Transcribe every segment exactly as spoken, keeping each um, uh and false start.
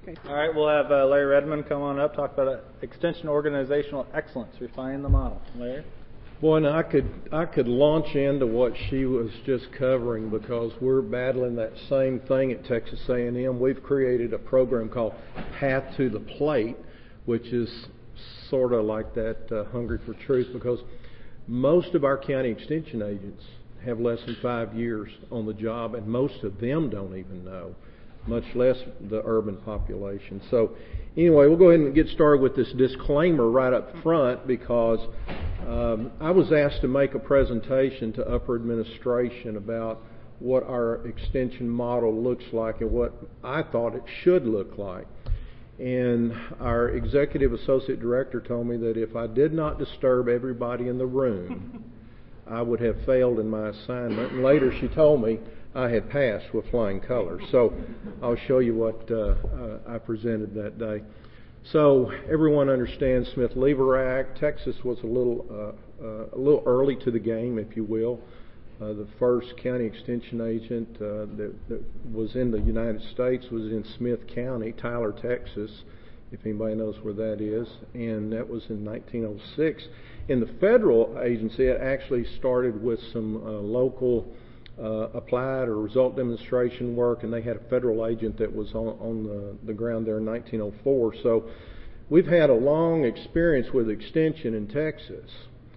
Okay. All right, we'll have uh, Larry Redmond come on up, talk about uh, extension organizational excellence, refining the model. Larry? Boy, now I could I could launch into what she was just covering because we're battling that same thing at Texas A and M. We've created a program called Path to the Plate, which is sort of like that uh, Hungry for Truth, because most of our county extension agents have less than five years on the job, and most of them don't even know, much less the urban population. So anyway, we'll go ahead and get started with this disclaimer right up front, because um, I was asked to make a presentation to upper administration about what our extension model looks like and what I thought it should look like. And our executive associate director told me that if I did not disturb everybody in the room, I would have failed in my assignment. And later she told me I had passed with flying colors. So I'll show you what uh, uh, I presented that day. So everyone understands Smith-Lever Act. Texas was a little uh, uh, a little early to the game, if you will. Uh, the first county extension agent uh, that, that was in the United States was in Smith County, Tyler, Texas, if anybody knows where that is, and that was in nineteen oh six. In the federal agency, it actually started with some uh, local uh, applied or result demonstration work, and they had a federal agent that was on, on the, the ground there in nineteen oh four. So we've had a long experience with extension in Texas.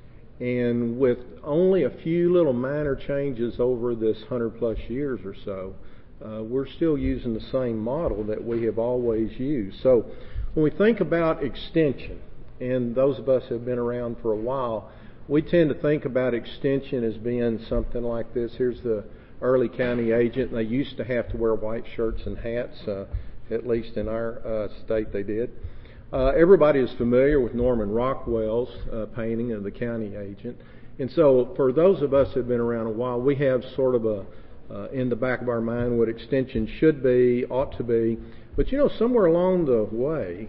And with only a few little minor changes over this one hundred plus years or so, uh, we're still using the same model that we have always used. So when we think about extension, and those of us who have been around for a while, we tend to think about extension as being something like this. Here's the early county agent, and they used to have to wear white shirts and hats, uh, at least in our uh, state they did. Uh, everybody is familiar with Norman Rockwell's uh, painting of the county agent. And so for those of us who have been around a while, we have sort of a, uh, in the back of our mind what extension should be, ought to be. But you know, somewhere along the way,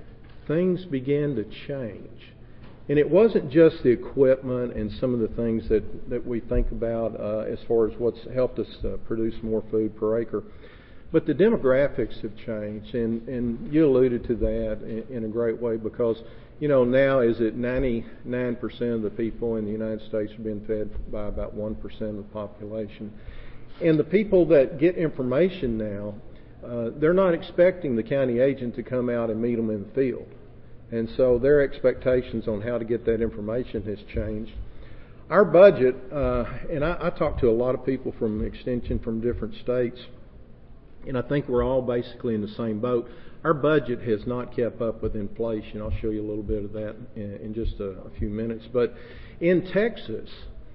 things began to change. And it wasn't just the equipment and some of the things that, that we think about uh, as far as what's helped us uh, produce more food per acre. But the demographics have changed, and, and you alluded to that in, in a great way, because, you know, now is it ninety-nine percent of the people in the United States are being fed by about one percent of the population. And the people that get information now, uh, they're not expecting the county agent to come out and meet them in the field. And so their expectations on how to get that information has changed. Our budget, uh, and I, I talk to a lot of people from Extension from different states, and I think we're all basically in the same boat. Our budget has not kept up with inflation. I'll show you a little bit of that in, in just a, a few minutes. But in Texas,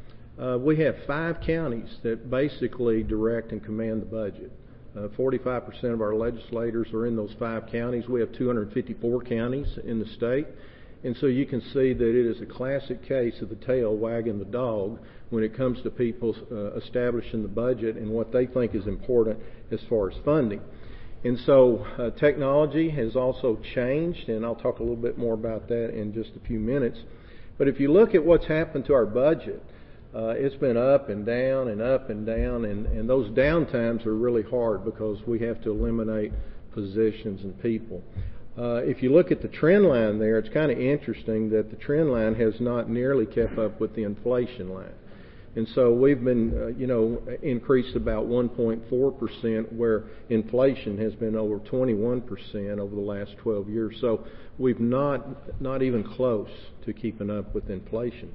uh, we have five counties that basically direct and command the budget. Uh, forty-five percent of our legislators are in those five counties. We have two hundred fifty-four counties in the state. And so you can see that it is a classic case of the tail wagging the dog when it comes to people uh, establishing the budget and what they think is important as far as funding. And so uh, technology has also changed, and I'll talk a little bit more about that in just a few minutes. But if you look at what's happened to our budget, uh, it's been up and down and up and down, and, and those down times are really hard because we have to eliminate positions and people. Uh, if you look at the trend line there, it's kind of interesting that the trend line has not nearly kept up with the inflation line. And so we've been, uh, you know, increased about one point four percent, where inflation has been over twenty-one percent over the last twelve years. So we've not, not even close to keeping up with inflation.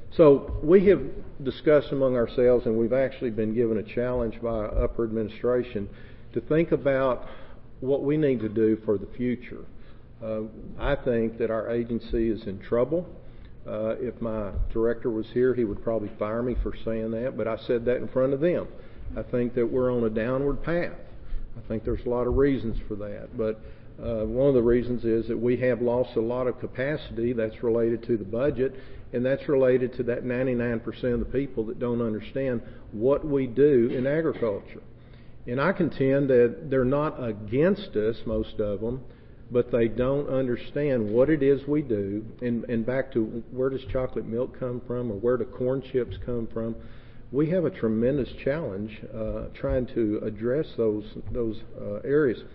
So we have discussed among ourselves, and we've actually been given a challenge by upper administration to think about what we need to do for the future. Uh, I think that our agency is in trouble. Uh, if my director was here, he would probably fire me for saying that, but I said that in front of them. I think that we're on a downward path. I think there's a lot of reasons for that, but uh, one of the reasons is that we have lost a lot of capacity that's related to the budget, and that's related to that ninety-nine percent of the people that don't understand what we do in agriculture. And I contend that they're not against us, most of them, but they don't understand what it is we do. And, and back to where does chocolate milk come from, or where do corn chips come from? We have a tremendous challenge uh, trying to address those those uh, areas.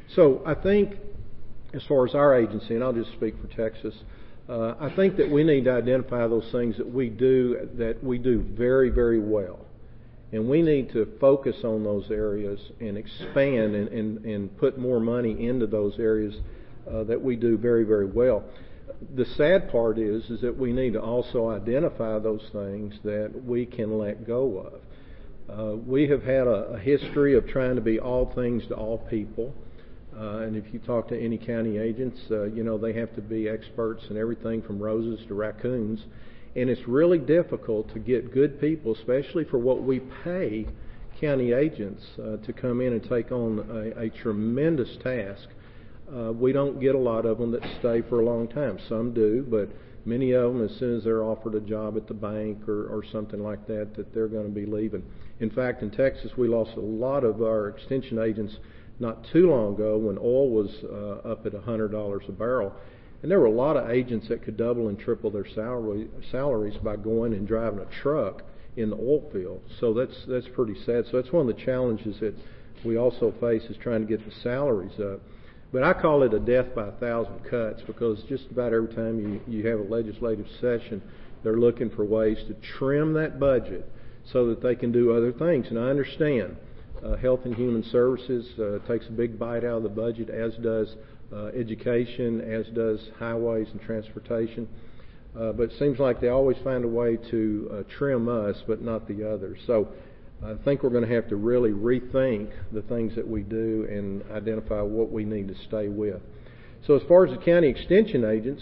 So I think, as far as our agency, and I'll just speak for Texas, uh, I think that we need to identify those things that we do that we do very, very well. And we need to focus on those areas and expand and, and, and put more money into those areas uh, that we do very, very well. The sad part is, is that we need to also identify those things that we can let go of. Uh, we have had a, a history of trying to be all things to all people. Uh, and if you talk to any county agents, uh, you know, they have to be experts in everything from roses to raccoons. And it's really difficult to get good people, especially for what we pay county agents uh, to come in and take on a, a tremendous task. Uh, we don't get a lot of them that stay for a long time. Some do, but many of them, as soon as they're offered a job at the bank or, or something like that, that they're going to be leaving. In fact, in Texas, we lost a lot of our extension agents not too long ago when oil was uh, up at one hundred dollars a barrel. And there were a lot of agents that could double and triple their salary, salaries by going and driving a truck in the oil field. So that's that's pretty sad. So that's one of the challenges that we also face, is trying to get the salaries up. But I call it a death by a thousand cuts, because just about every time you, you have a legislative session, they're looking for ways to trim that budget so that they can do other things. And I understand uh, Health and Human Services uh, takes a big bite out of the budget, as does uh, education, as does highways and transportation. Uh, but it seems like they always find a way to uh, trim us, but not the others. So I think we're going to have to really rethink the things that we do and identify what we need to stay with. So as far as the county extension agents,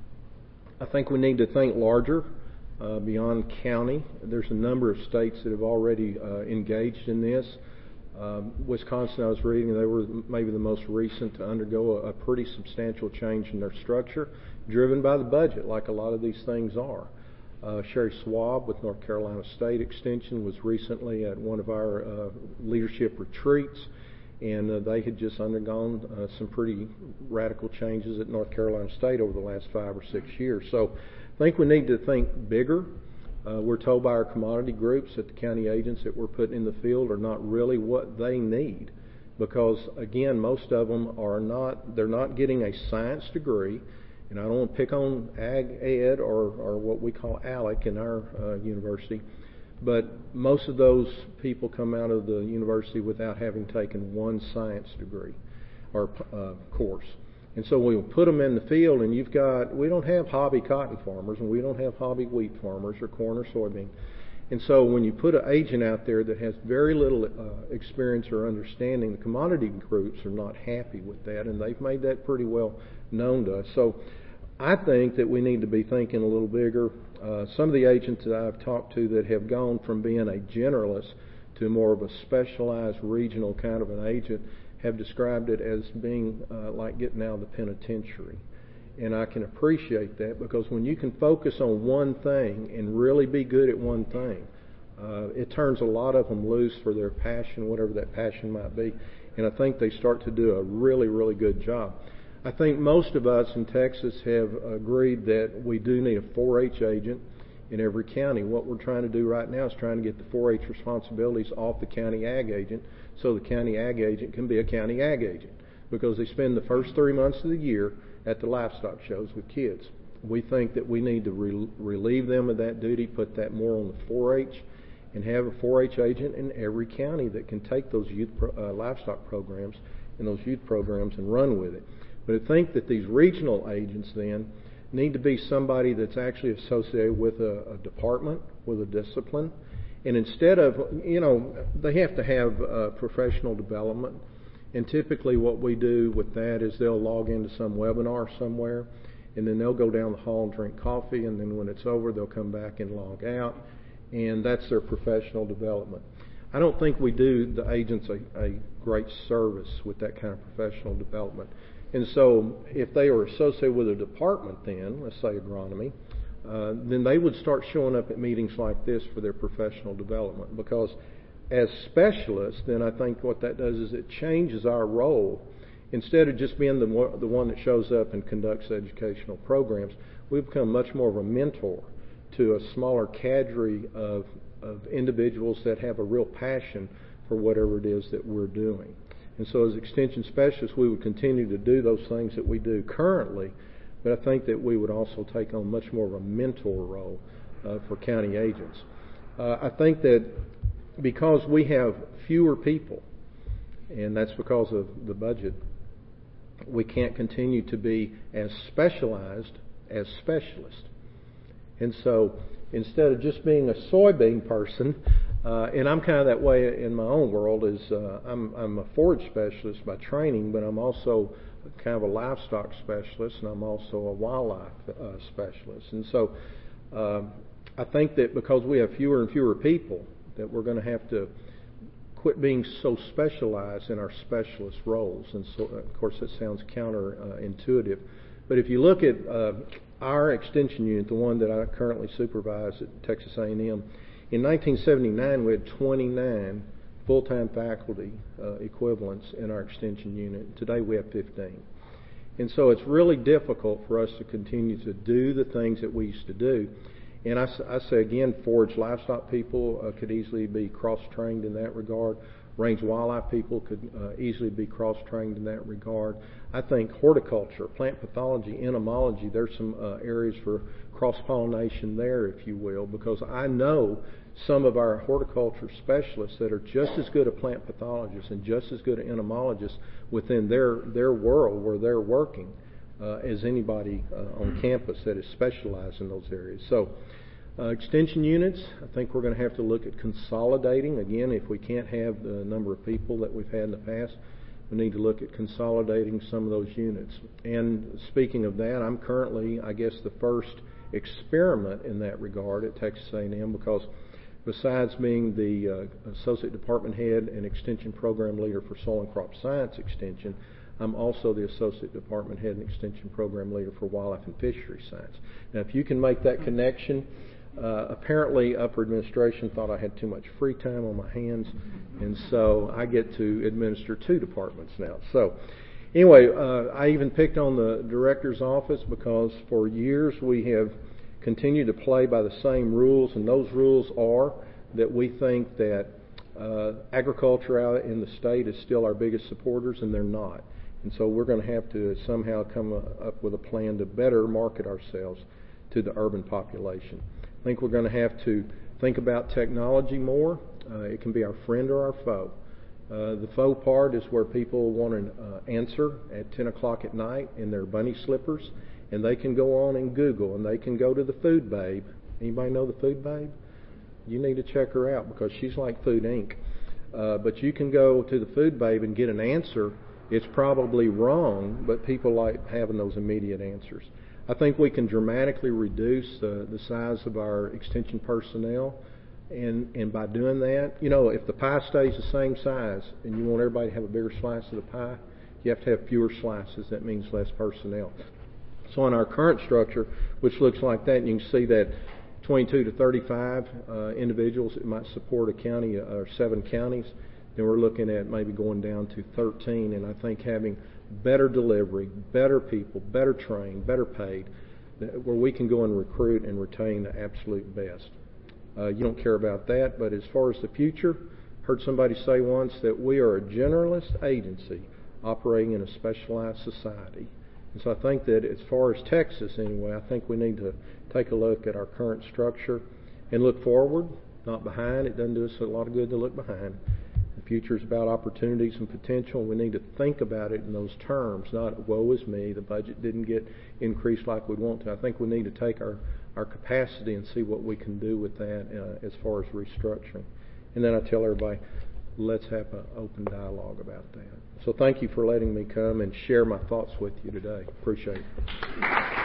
I think we need to think larger, uh, beyond county. There's a number of states that have already uh, engaged in this. Um, Wisconsin, I was reading, they were maybe the most recent to undergo a, a pretty substantial change in their structure, driven by the budget, like a lot of these things are. Uh, Sherry Swab with North Carolina State Extension was recently at one of our uh, leadership retreats, and uh, they had just undergone uh, some pretty radical changes at North Carolina State over the last five or six years. So I think we need to think bigger. Uh, we're told by our commodity groups that the county agents that we're putting in the field are not really what they need, because again, most of them are not, they're not getting a science degree. And I don't want to pick on Ag Ed or, or what we call ALEC in our uh, university, but most of those people come out of the university without having taken one science degree or uh, course. And so we put them in the field, and you've got, we don't have hobby cotton farmers, and we don't have hobby wheat farmers or corn or soybean. And so when you put an agent out there that has very little uh, experience or understanding, the commodity groups are not happy with that, and they've made that pretty well known to us. So I think that we need to be thinking a little bigger. Uh, some of the agents that I've talked to that have gone from being a generalist to more of a specialized regional kind of an agent have described it as being uh, like getting out of the penitentiary. And I can appreciate that, because when you can focus on one thing and really be good at one thing, uh, it turns a lot of them loose for their passion, whatever that passion might be. And I think they start to do a really, really good job. I think most of us in Texas have agreed that we do need a four H agent in every county. What we're trying to do right now is trying to get the four H responsibilities off the county ag agent, so the county ag agent can be a county ag agent, because they spend the first three months of the year at the livestock shows with kids. We think that we need to re- relieve them of that duty, put that more on the four H, and have a four H agent in every county that can take those youth pro- uh, livestock programs and those youth programs and run with it. But I think that these regional agents then need to be somebody that's actually associated with a, a department, with a discipline. And instead of, you know, they have to have uh, professional development. And typically what we do with that is they'll log into some webinar somewhere, and then they'll go down the hall and drink coffee, and then when it's over, they'll come back and log out. And that's their professional development. I don't think we do the agents a, a great service with that kind of professional development. And so if they are associated with a department then, let's say agronomy, uh, then they would start showing up at meetings like this for their professional development. Because as specialists, then I think what that does is it changes our role. Instead of just being the, the one that shows up and conducts educational programs, we become much more of a mentor to a smaller cadre of, of individuals that have a real passion for whatever it is that we're doing. And so as extension specialists, we would continue to do those things that we do currently, but I think that we would also take on much more of a mentor role uh, for county agents. Uh, I think that because we have fewer people, and that's because of the budget, we can't continue to be as specialized as specialists. And so instead of just being a soybean person, uh, and I'm kind of that way in my own world, is uh, I'm, I'm a forage specialist by training, but I'm also kind of a livestock specialist, and I'm also a wildlife uh, specialist. And so uh, I think that because we have fewer and fewer people, that we're going to have to quit being so specialized in our specialist roles. And so, of course, that sounds counterintuitive. But if you look at uh, our extension unit, the one that I currently supervise at Texas A and M, in nineteen seventy-nine we had twenty-nine full-time faculty uh, equivalents in our extension unit. Today we have fifteen. And so it's really difficult for us to continue to do the things that we used to do. And I, I say again, forage livestock people uh, could easily be cross-trained in that regard. Range wildlife people could uh, easily be cross-trained in that regard. I think horticulture, plant pathology, entomology, there's some uh, areas for cross-pollination there, if you will, because I know some of our horticulture specialists that are just as good at plant pathologists and just as good at entomologists within their, their world where they're working uh, as anybody uh, on campus that is specialized in those areas. So uh, extension units, I think we're going to have to look at consolidating. Again, if we can't have the number of people that we've had in the past, we need to look at consolidating some of those units. And speaking of that, I'm currently, I guess, the first experiment in that regard at Texas A and M, because besides being the uh, Associate Department Head and Extension Program Leader for Soil and Crop Science Extension, I'm also the Associate Department Head and Extension Program Leader for Wildlife and Fisheries Science. Now, if you can make that connection, uh, apparently upper administration thought I had too much free time on my hands, and so I get to administer two departments now. So anyway, uh, I even picked on the director's office because for years we have continued to play by the same rules, and those rules are that we think that uh, agriculture out in the state is still our biggest supporters, and they're not. And so we're going to have to somehow come up with a plan to better market ourselves to the urban population. I think we're going to have to think about technology more. Uh, it can be our friend or our foe. Uh, the foe part is where people want an uh, answer at ten o'clock at night in their bunny slippers, and they can go on and Google, and they can go to the Food Babe. Anybody know the Food Babe? You need to check her out because she's like Food Incorporated. Uh, but you can go to the Food Babe and get an answer. It's probably wrong, but people like having those immediate answers. I think we can dramatically reduce uh, the size of our extension personnel, and, and by doing that, you know, if the pie stays the same size and you want everybody to have a bigger slice of the pie, you have to have fewer slices. That means less personnel. So in our current structure, which looks like that, you can see that twenty-two to thirty-five uh, individuals that might support a county or seven counties. Then we're looking at maybe going down to thirteen, and I think having better delivery, better people, better trained, better paid, where we can go and recruit and retain the absolute best. Uh, you don't care about that, but as far as the future, heard somebody say once that we are a generalist agency operating in a specialized society. And so I think that as far as Texas anyway, I think we need to take a look at our current structure and look forward, not behind. It doesn't do us a lot of good to look behind. The future is about opportunities and potential. We need to think about it in those terms, not woe is me, the budget didn't get increased like we'd want to. I think we need to take our, our capacity and see what we can do with that uh, as far as restructuring. And then I tell everybody, let's have an open dialogue about that. So thank you for letting me come and share my thoughts with you today. Appreciate it.